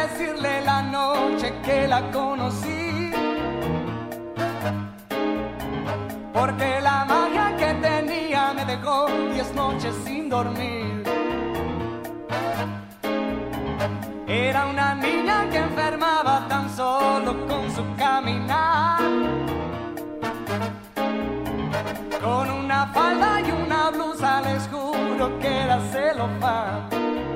decirle la noche que la conocí, porque la magia que tenía me dejó 10 noches sin dormir. Era una niña que enfermaba tan solo con su caminar, con una falda y una blusa, les juro que era celofán.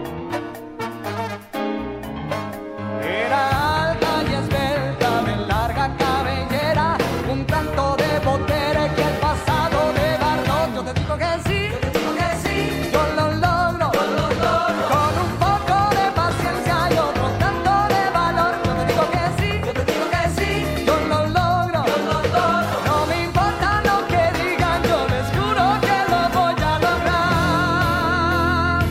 Era alta y esbelta, de larga cabellera, un canto de botere que el pasado de Bardot. Yo te digo que sí, yo lo logro, con un poco de paciencia y otro tanto de valor. Yo te digo que sí, yo lo logro, no me importa lo que digan, yo les juro que lo voy a lograr.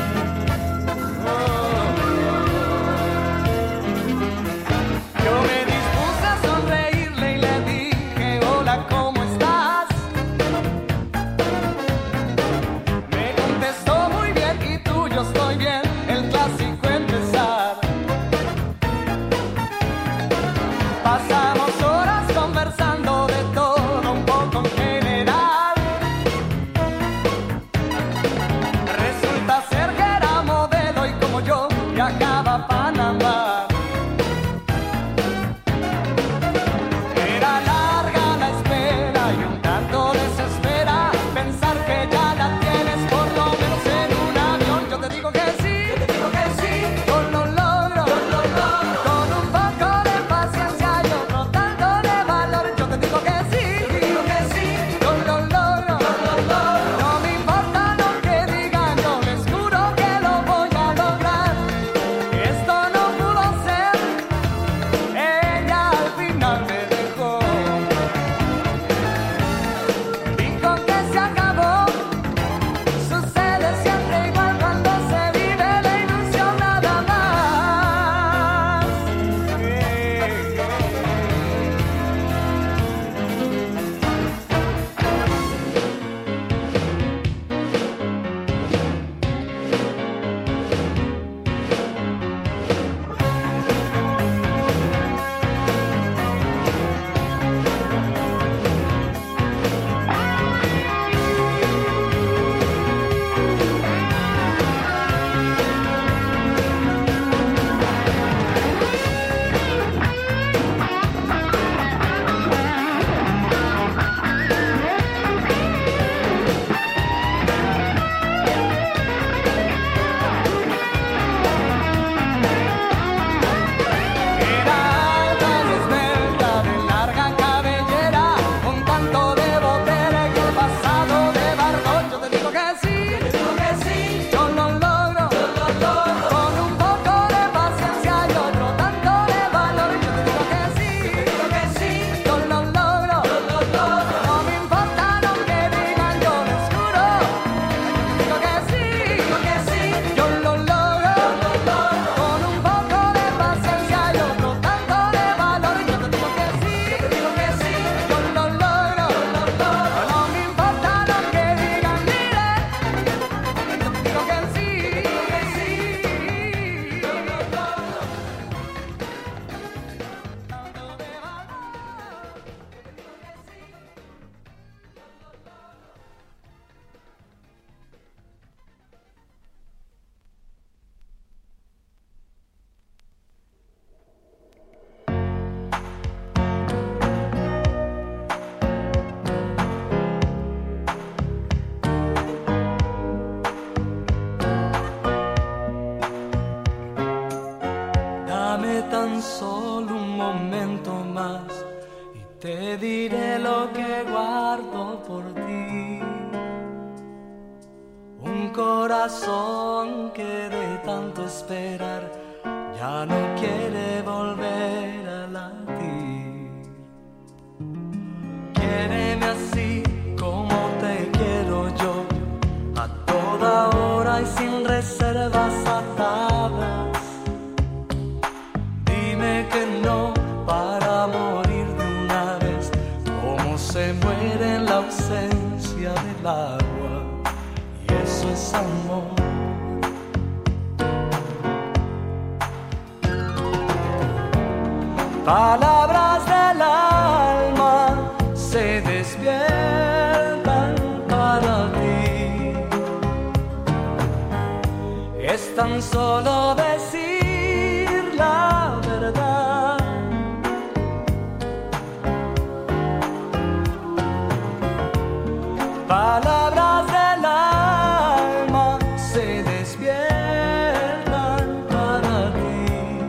Yo me dispuse a sonreírle y le dije: hola, ¿cómo estás? Me contestó: muy bien, ¿y tú? Yo estoy bien, el clásico empezar. Pasamos horas conversando de todo un poco en general. Resulta ser que era modelo y como yo viajaba a Panamá. Era larga la espera y un tanto desespera pensar que ya la tienes por lo menos en un avión. Yo te digo que sí, yo lo logro, con un poco de paciencia y otro tanto de valor. Yo te digo que sí, yo lo logro, no me importa lo que digan, yo les juro que lo voy a lograr. Esto no pudo ser, ella al final me dejó. Dijo que se acabó, sucede siempre igual cuando se vive la ilusión nada más. Era alta y esbelta, de larga cabellera, un tanto de botere y el pasado de Bardot. Yo te digo que sí, yo lo logro, con un poco de paciencia y otro tanto de valor. Yo te digo que sí, yo lo logro, no me importa lo que digan, yo les juro. Yo te digo que sí, yo lo logro, con un poco de paciencia y otro tanto de valor. Yo te digo que sí, yo lo logro, no me importa lo que digan, mire. Yo te digo que sí, yo lo logro, tanto de valor. Dame tan solo un momento más y te diré lo que guardo por ti. Un corazón que de tanto esperar ya no quiere volver a latir. Quiéreme así como te quiero yo, a toda hora y sin reservas atadas. Dime que no para morir de una vez, como se muere en la ausencia del agua, y eso es amor. Palabras del alma se despiertan para ti. Es tan solo decir la verdad. Palabras del alma se despiertan para ti.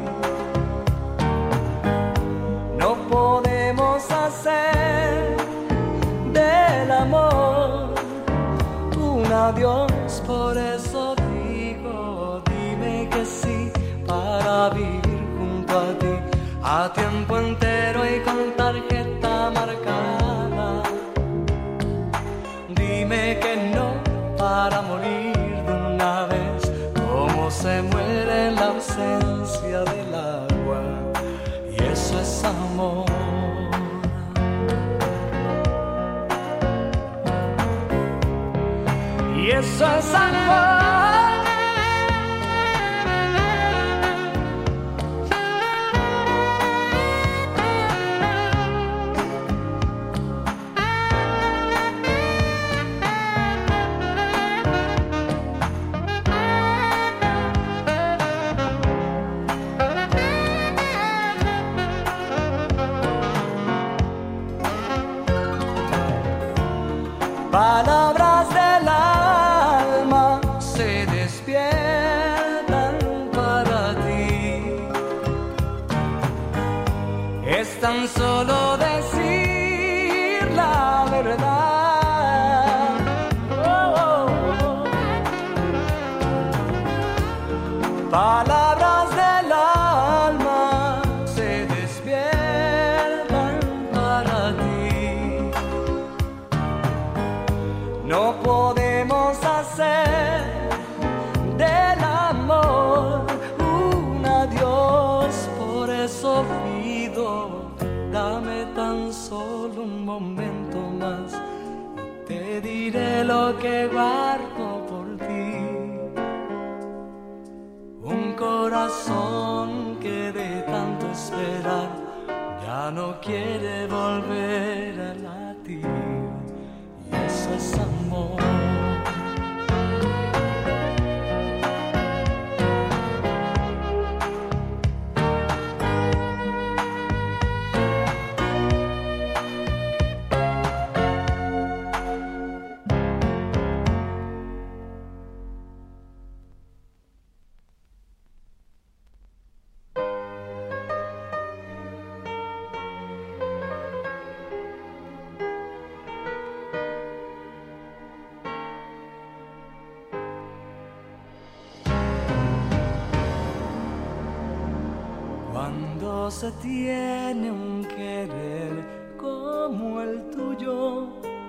No podemos hacer del amor un adiós, por eso digo, dime que sí para vivir junto a ti, a tiempo entero y con tarjeta marcada. Dime que no para morir de una vez, como se muere en la ausencia del agua, y eso es amor. Y eso es amor. Palabras del alma se despiertan para ti. Es tan solo decir la verdad. Oh, oh, oh. Palabras del alma se despiertan para ti. No podemos hacer del amor un adiós, por eso pido, dame tan solo un momento más y te diré lo que guardo por ti. Un corazón que de tanto esperar ya no quiere volver a latir. Eso es amor. Cuando se tiene un querer como el tuyo,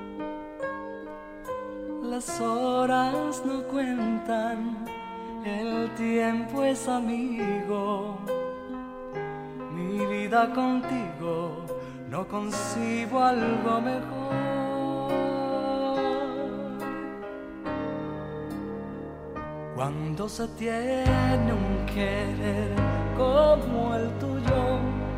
las horas no cuentan, el tiempo es amigo. Mi vida contigo, no concibo algo mejor. Cuando se tiene un querer como el tuyo,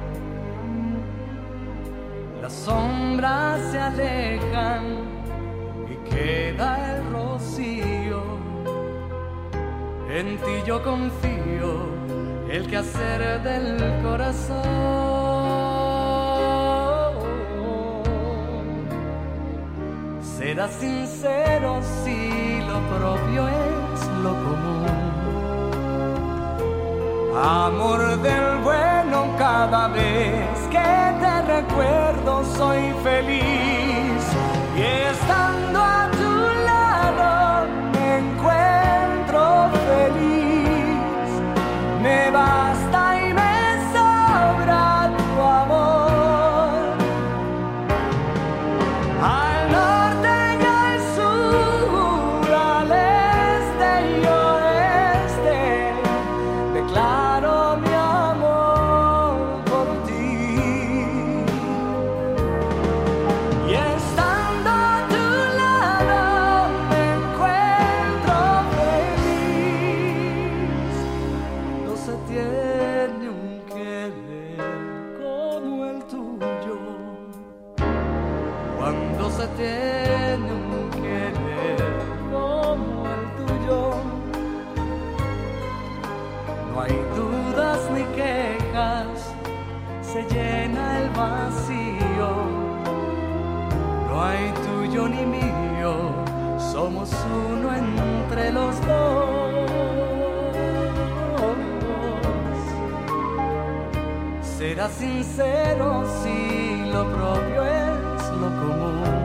las sombras se alejan y queda el rocío. En ti yo confío, el quehacer del corazón. Será sincero si lo propio es lo común. Amor del bueno, cada vez que te recuerdo soy feliz. Y estando a tu lado me encuentro feliz. Me basta y me sobra tu amor. Al norte y al sur, al este y oeste, declaro mi amor por ti. Y cuando se tiene un querer como el tuyo. No hay dudas ni quejas, se llena el vacío. No hay tuyo ni mío, somos uno entre los dos. Será sincero si lo propio es lo común.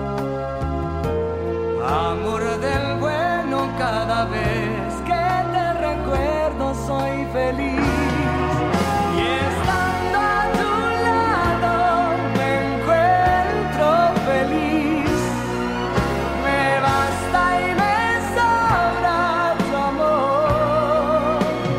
Amor del bueno, cada vez que te recuerdo soy feliz. Y estando a tu lado me encuentro feliz. Me basta y me sobra tu amor.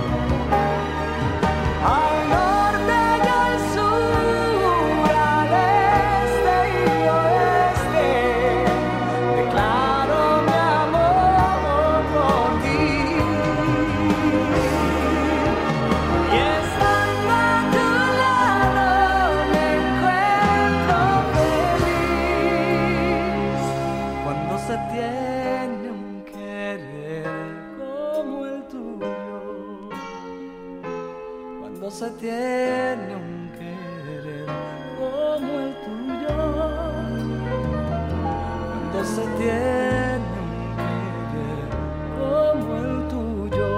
Al norte y al sur, al este y oeste, declaro mi amor por ti. Y estando a tu lado me encuentro feliz. Cuando se tiene un querer como el tuyo, cuando se tiene un querer como el tuyo, cuando se tiene un querer como el tuyo.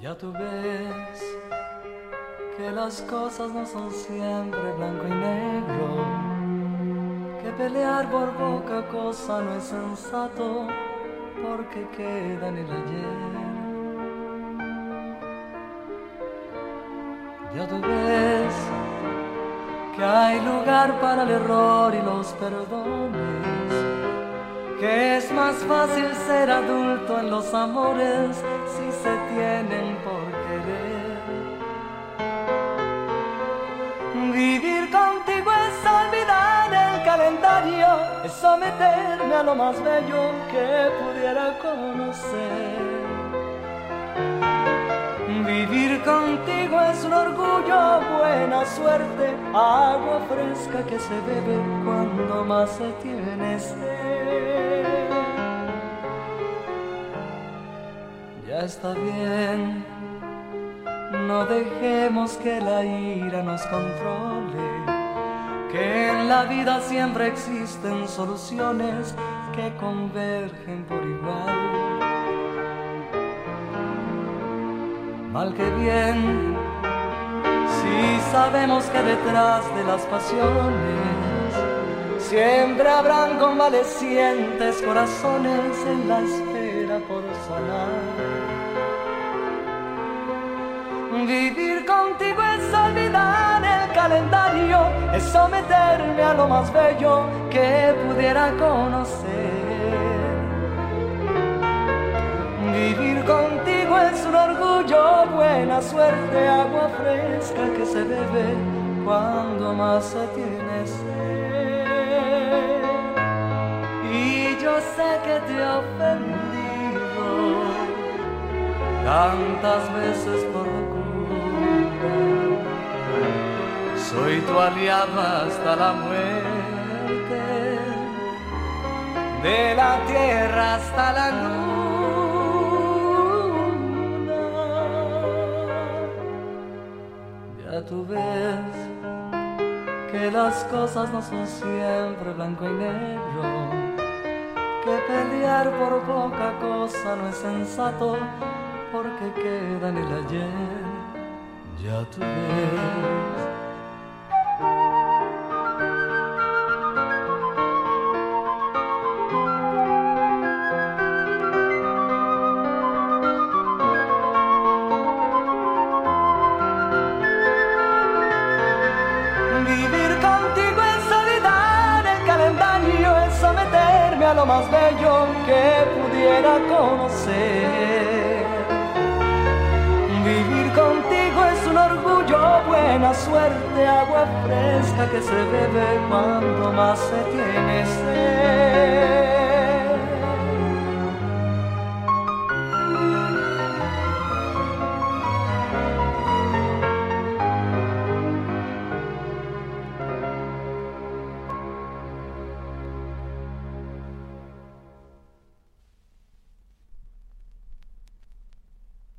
Ya tú ves que las cosas no son siempre blanco y negro, que pelear por poca cosa no es sensato, porque queda en el ayer. Ya tú ves que hay lugar para el error y los perdones, que es más fácil ser adulto en los amores si se tienen por querer. Vivir contigo es olvidar el calendario, es someterme a lo más bello que pudiera conocer. Vivir contigo es un orgullo, buena suerte, agua fresca que se bebe cuando más se tiene sed. Ya está bien, no dejemos que la ira nos controle, que en la vida siempre existen soluciones que convergen por igual. Mal que bien, si sabemos que detrás de las pasiones siempre habrán convalecientes corazones en la espera por sanar. Vivir contigo es olvidar el calendario, es someterme a lo más bello que pudiera conocer. Vivir contigo es un orgullo, buena suerte, agua fresca que se bebe cuando más se tiene sed. Y yo sé que te he ofendido tantas veces por locura, soy tu aliado hasta la muerte, de la tierra hasta la luna. Ya tú ves que las cosas no son siempre blanco y negro, que pelear por poca cosa no es sensato, porque queda en el ayer. Ya tú ves. Vivir contigo es olvidar el calendario, es someterme a lo más bello que pudiera conocer. Vivir contigo es un orgullo, buena suerte, agua fresca que se bebe cuando más se tiene sed.